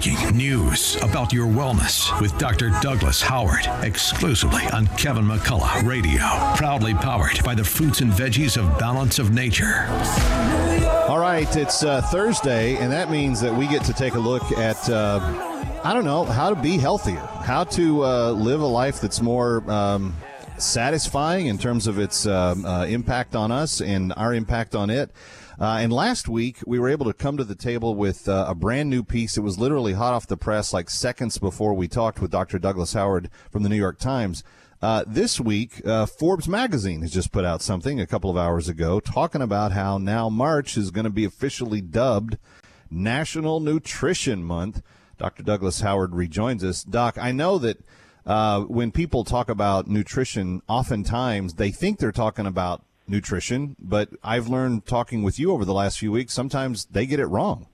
groundbreaking news about your wellness with Doctor Douglas Howard, exclusively on Kevin McCullough Radio. Proudly powered by the fruits and veggies of Balance of Nature. All right, it's uh, Thursday, and that means that we get to take a look at, uh, I don't know, how to be healthier, how to uh, live a life that's more um, satisfying in terms of its uh, uh, impact on us and our impact on it. Uh, and last week, we were able to come to the table with uh, a brand new piece. It was literally hot off the press, like seconds before we talked with Doctor Douglas Howard from the New York Times. Uh, this week, uh, Forbes magazine has just put out something a couple of hours ago talking about how now March is going to be officially dubbed National Nutrition Month. Doctor Douglas Howard rejoins us. Doc, I know that uh, when people talk about nutrition, oftentimes they think they're talking about nutrition, but I've learned talking with you over the last few weeks, sometimes they get it wrong.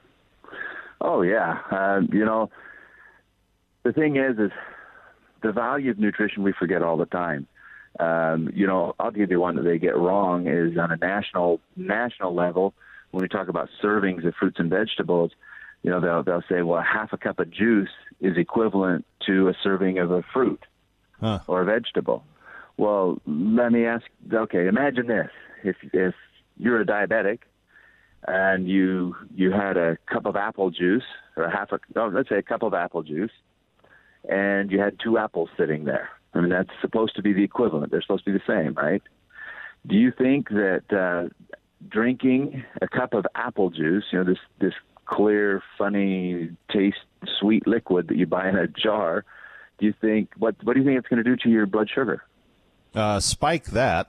Oh, yeah. Uh, you know, the thing is, is the value of nutrition we forget all the time. Um, you know, I'll give you one that they get wrong is on a national national level, when we talk about servings of fruits and vegetables, you know, they'll, they'll say, well, half a cup of juice is equivalent to a serving of a fruit huh. or a vegetable. Well, let me ask, okay, imagine this. If if you're a diabetic and you you had a cup of apple juice, or a half a, oh, let's say a cup of apple juice, and you had two apples sitting there. I mean, that's supposed to be the equivalent. They're supposed to be the same, right? Do you think that uh, drinking a cup of apple juice, you know, this, this clear, funny, taste, sweet liquid that you buy in a jar, do you think, what, what do you think it's going to do to your blood sugar? Uh, spike that.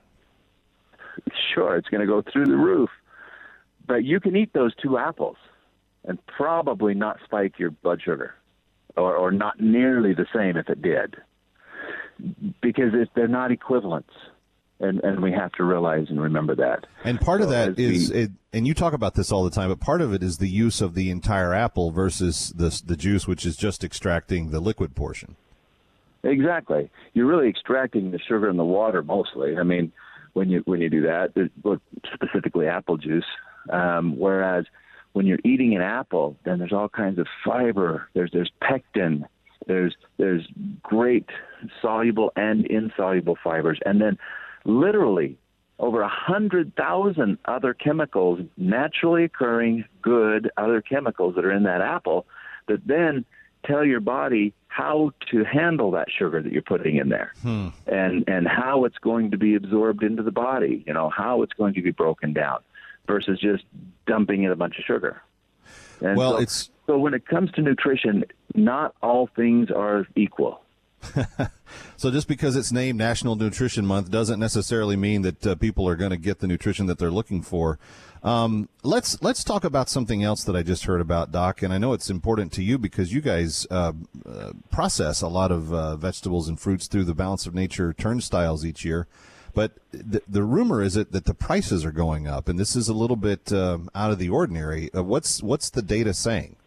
Sure, it's going to go through the roof. But you can eat those two apples and probably not spike your blood sugar, or, or not nearly the same if it did, because it, they're not equivalents. And, and we have to realize and remember that. And part so of that is, we, it, and you talk about this all the time, but part of it is the use of the entire apple versus the, the juice, which is just extracting the liquid portion. Exactly. You're really extracting the sugar and the water mostly. I mean, when you when you do that, specifically apple juice, um, whereas when you're eating an apple, then there's all kinds of fiber. There's there's pectin. There's there's great soluble and insoluble fibers, and then literally over a hundred thousand other chemicals, naturally occurring good other chemicals that are in that apple, that then tell your body how to handle that sugar that you're putting in there, hmm. and and how it's going to be absorbed into the body, you know, how it's going to be broken down, versus just dumping in a bunch of sugar. And well, so, it's so when it comes to nutrition, not all things are equal. So just because it's named National Nutrition Month doesn't necessarily mean that uh, people are going to get the nutrition that they're looking for. Um, let's let's talk about something else that I just heard about, Doc, and I know it's important to you because you guys uh, uh, process a lot of uh, vegetables and fruits through the Balance of Nature turnstiles each year. But the, the rumor is it that the prices are going up, and this is a little bit um, out of the ordinary. Uh, what's what's the data saying?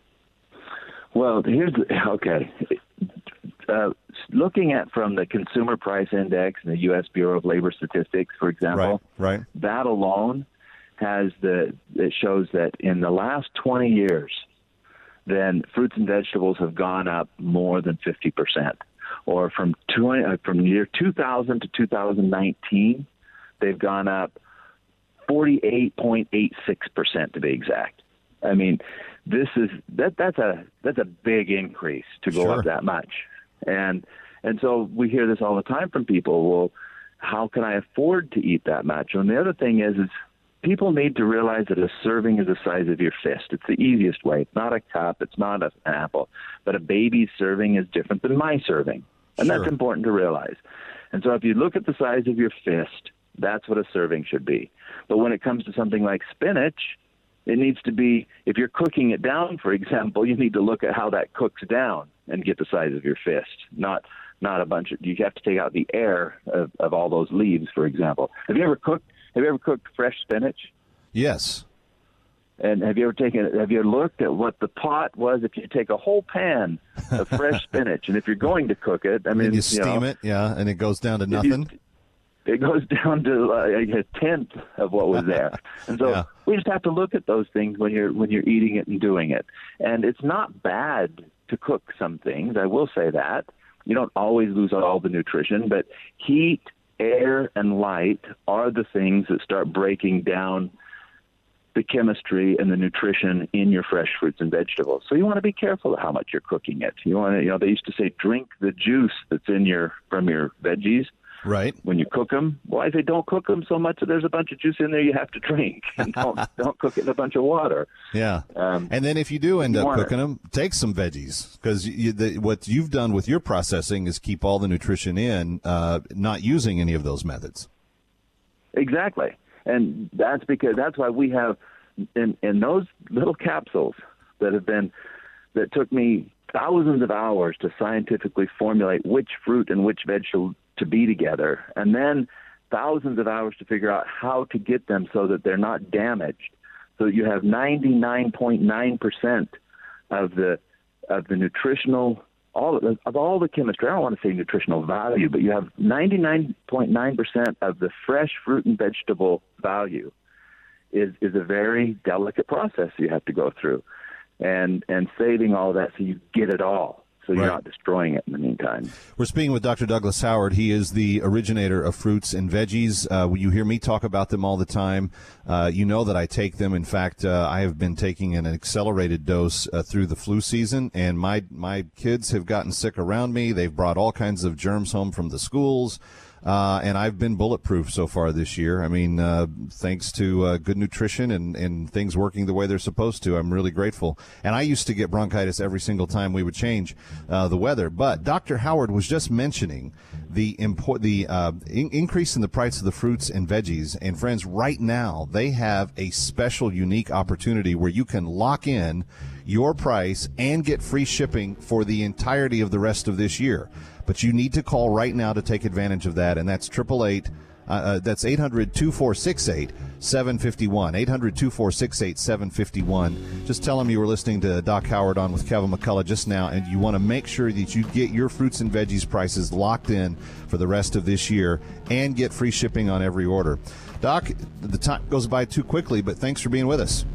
Well, here's the, okay. Uh, looking at from the Consumer Price Index and the U S Bureau of Labor Statistics, for example, right, right. that alone has the it shows that in the last twenty years, then fruits and vegetables have gone up more than fifty percent. Or from twenty, uh, from year two thousand to two thousand nineteen, they've gone up forty-eight point eight six percent to be exact. I mean, this is that that's a that's a big increase to go Sure. up that much. And and so we hear this all the time from people. Well, how can I afford to eat that much? And the other thing is, is people need to realize that a serving is the size of your fist. It's the easiest way. It's not a cup. It's not an apple. But a baby's serving is different than my serving. And Sure. that's important to realize. And so if you look at the size of your fist, that's what a serving should be. But when it comes to something like spinach, it needs to be, if you're cooking it down, for example, you need to look at how that cooks down and get the size of your fist, not not a bunch of, you have to take out the air of, of all those leaves, for example. Have you ever cooked, have you ever cooked fresh spinach? Yes. And have you ever taken, have you looked at what the pot was if you take a whole pan of fresh spinach, and if you're going to cook it, I mean, and you you steam know, it, yeah, and it goes down to nothing. You, it goes down to like a tenth of what was there. And so yeah. we just have to look at those things when you're when you're eating it and doing it. And it's not bad to cook some things. I will say that. You don't always lose all the nutrition, but heat, air, and light are the things that start breaking down the chemistry and the nutrition in your fresh fruits and vegetables. So you want to be careful of how much you're cooking it. You want to, you know, they used to say, drink the juice that's in your from your veggies. Right. When you cook them. Well, I say don't cook them so much that there's a bunch of juice in there you have to drink. And don't don't cook it in a bunch of water. Yeah. Um, and then if you do end you up cooking it. them, take some veggies, because you, the, what you've done with your processing is keep all the nutrition in, uh, not using any of those methods. Exactly. And that's because that's why we have in in those little capsules that have been that took me thousands of hours to scientifically formulate which fruit and which vegetable to be together, and then thousands of hours to figure out how to get them so that they're not damaged, so that you have ninety-nine point nine percent of the of the nutritional all of, of all the chemistry. I don't want to say nutritional value, but you have ninety-nine point nine percent of the fresh fruit and vegetable value is is a very delicate process you have to go through, and and saving all that so you get it all. So you're right. not destroying it in the meantime. We're speaking with Doctor Douglas Howard. He is the originator of fruits and veggies. Uh, you hear me talk about them all the time. Uh, you know that I take them. In fact, uh, I have been taking an accelerated dose uh, through the flu season, and my my kids have gotten sick around me. They've brought all kinds of germs home from the schools. Uh, and I've been bulletproof so far this year. I mean, uh, thanks to uh, good nutrition and, and things working the way they're supposed to, I'm really grateful. And I used to get bronchitis every single time we would change uh, the weather. But Doctor Howard was just mentioning the import, the uh, in- increase in the price of the fruits and veggies. And friends, right now they have a special, unique opportunity where you can lock in your price and get free shipping for the entirety of the rest of this year. But you need to call right now to take advantage of that, and that's triple eight. Uh, uh, that's eight hundred, two four six eight, seven five one. eight hundred, two four six eight, seven five one. Just tell them you were listening to Doc Howard on with Kevin McCullough just now, and you want to make sure that you get your fruits and veggies prices locked in for the rest of this year and get free shipping on every order. Doc, the time goes by too quickly, but thanks for being with us.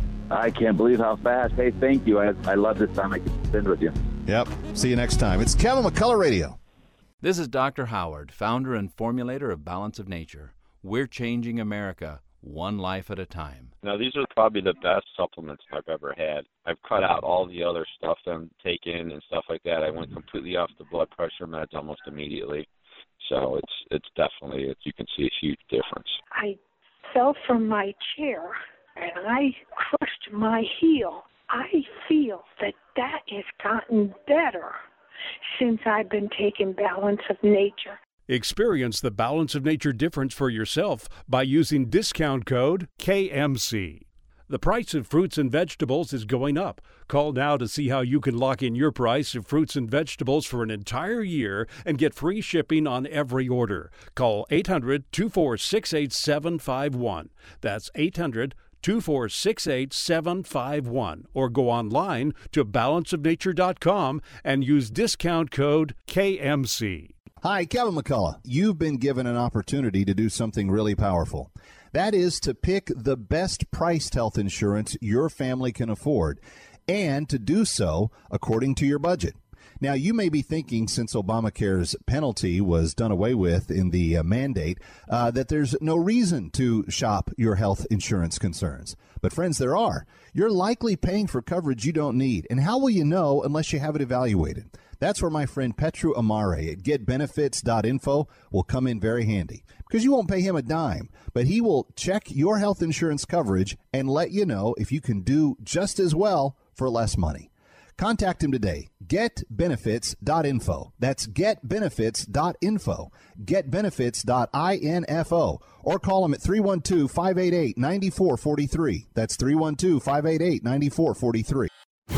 I can't believe how fast. Hey, thank you. I, I love this time I can spend with you. Yep. See you next time. It's Kevin McCullough Radio. This is Doctor Howard, founder and formulator of Balance of Nature. We're changing America one life at a time. Now, these are probably the best supplements I've ever had. I've cut out all the other stuff I'm taking and stuff like that. I went completely off the blood pressure meds almost immediately. So it's it's definitely, it's, you can see a huge difference. I fell from my chair and I crushed my heel. I feel that that has gotten better since I've been taking Balance of Nature. Experience the Balance of Nature difference for yourself by using discount code K M C. The price of fruits and vegetables is going up. Call now to see how you can lock in your price of fruits and vegetables for an entire year and get free shipping on every order. Call eight hundred, two four six eight, seven five one. That's eight hundred, two four six eight, seven five one, or go online to balance of nature dot com and use discount code K M C. Hi, Kevin McCullough. You've been given an opportunity to do something really powerful. That is to pick the best priced health insurance your family can afford, and to do so according to your budget. Now, you may be thinking, since Obamacare's penalty was done away with in the uh, mandate, uh, that there's no reason to shop your health insurance concerns. But friends, there are. You're likely paying for coverage you don't need. And how will you know unless you have it evaluated? That's where my friend Petru Amare at get benefits dot info will come in very handy, because you won't pay him a dime, but he will check your health insurance coverage and let you know if you can do just as well for less money. Contact him today. get benefits dot info. That's get benefits dot info. get benefits dot info. Or call him at three one two, five eight eight, nine four four three. That's three one two, five eight eight, nine four four three.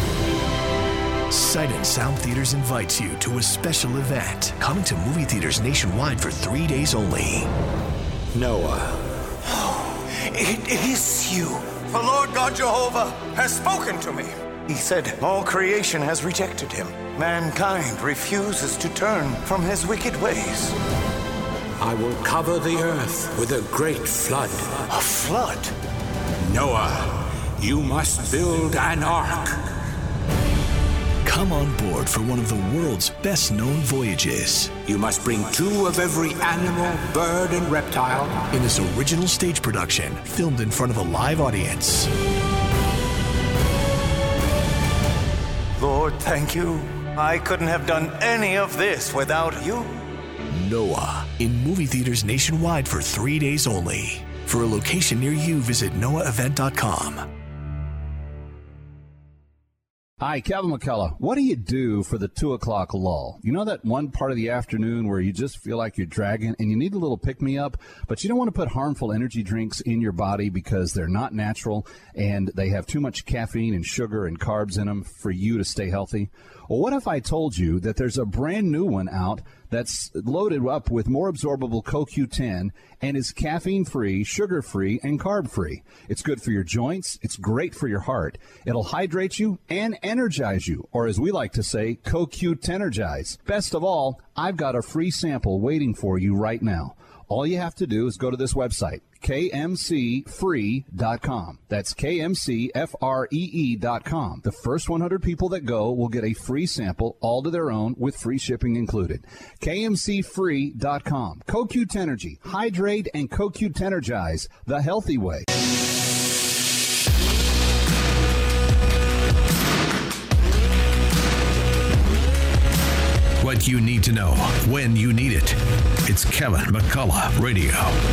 Sight and Sound Theaters invites you to a special event coming to movie theaters nationwide for three days only. Noah. It is you. The Lord God Jehovah has spoken to me. He said, all creation has rejected him. Mankind refuses to turn from his wicked ways. I will cover the earth with a great flood. A flood? Noah, you must build an ark. Come on board for one of the world's best-known voyages. You must bring two of every animal, bird, and reptile in this original stage production, filmed in front of a live audience. Lord, thank you. I couldn't have done any of this without you. Noah, in movie theaters nationwide for three days only. For a location near you, visit noah event dot com. Hi, Kevin McCullough. What do you do for the two o'clock lull? You know that one part of the afternoon where you just feel like you're dragging and you need a little pick-me-up, but you don't want to put harmful energy drinks in your body because they're not natural and they have too much caffeine and sugar and carbs in them for you to stay healthy? Well, what if I told you that there's a brand new one out that's loaded up with more absorbable C O Q ten and is caffeine-free, sugar-free, and carb-free? It's good for your joints. It's great for your heart. It'll hydrate you and energize you, or as we like to say, C O Q ten-ergize. Best of all, I've got a free sample waiting for you right now. All you have to do is go to this website, K M C free dot com. That's K M C F R E E dot com. The first one hundred people that go will get a free sample, all to their own, with free shipping included. K M C free dot com. C O Q ten-ergy. Hydrate and C O Q ten-ergize the healthy way. What you need to know when you need it. It's Kevin McCullough Radio.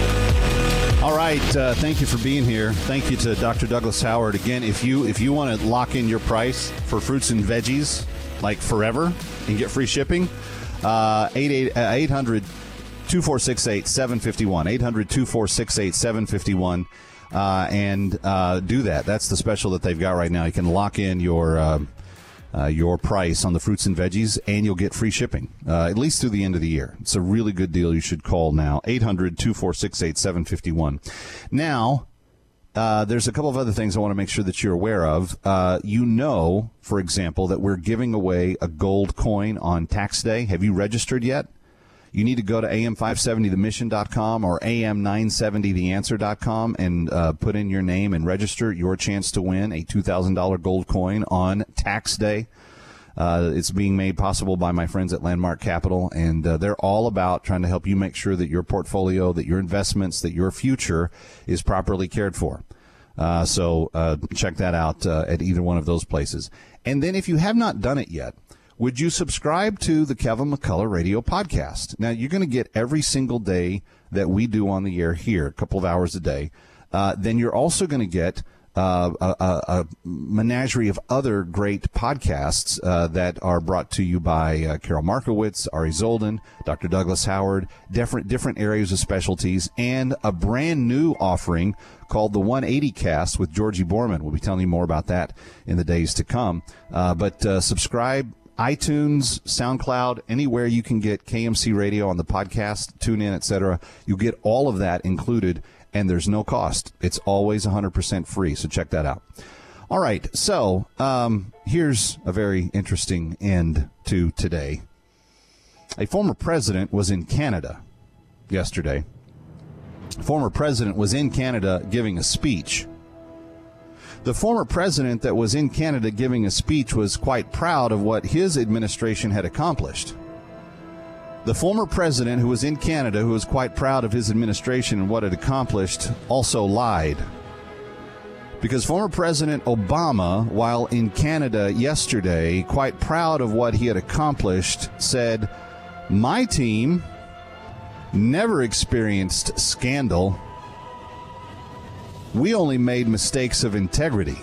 All right, uh, thank you for being here. Thank you to Doctor Douglas Howard. Again, if you if you want to lock in your price for fruits and veggies, like forever, and get free shipping, uh, eight hundred, two four six eight, seven five one, eight hundred, two four six eight, seven five one, uh, and uh, do that. That's the special that they've got right now. You can lock in your... Uh, Uh, your price on the fruits and veggies, and you'll get free shipping, uh, at least through the end of the year. It's a really good deal. You should call now, eight hundred, two four six eight, seven five one. Now, uh, there's a couple of other things I want to make sure that you're aware of. Uh, you know, for example, that we're giving away a gold coin on tax day. Have you registered yet? You need to go to A M five seventy the mission dot com or A M nine seventy the answer dot com and uh, put in your name and register your chance to win a two thousand dollars gold coin on tax day. Uh, it's being made possible by my friends at Landmark Capital, and uh, they're all about trying to help you make sure that your portfolio, that your investments, that your future is properly cared for. Uh, so uh, check that out uh, at either one of those places. And then if you have not done it yet, would you subscribe to the Kevin McCullough Radio podcast? Now, you're going to get every single day that we do on the air here, a couple of hours a day. Uh, then you're also going to get uh, a, a menagerie of other great podcasts uh, that are brought to you by uh, Carol Markowitz, Ari Zoldan, Doctor Douglas Howard, different different areas of specialties, and a brand new offering called the one eighty Cast with Georgie Borman. We'll be telling you more about that in the days to come. Uh, but uh, subscribe. iTunes, SoundCloud, anywhere you can get K M C Radio on the podcast, tune in, et cetera. You get all of that included, and there's no cost. It's always one hundred percent free, so check that out. All right, so um, here's a very interesting end to today. A former president was in Canada yesterday. A former president was in Canada giving a speech. The former president that was in Canada giving a speech was quite proud of what his administration had accomplished. The former president who was in Canada, who was quite proud of his administration and what it accomplished, also lied. Because former President Obama, while in Canada yesterday, quite proud of what he had accomplished, said, "My team never experienced scandal. We only made mistakes of integrity."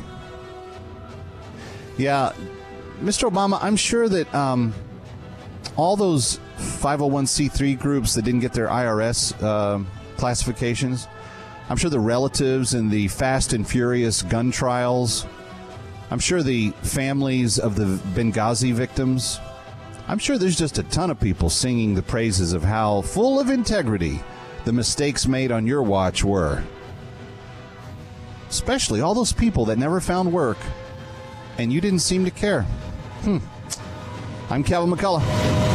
Yeah, Mister Obama, I'm sure that um, all those five oh one c three groups that didn't get their I R S uh, classifications, I'm sure the relatives in the fast and furious gun trials, I'm sure the families of the Benghazi victims, I'm sure there's just a ton of people singing the praises of how full of integrity the mistakes made on your watch were. Especially all those people that never found work, and you didn't seem to care. Hmm. I'm Kevin McCullough.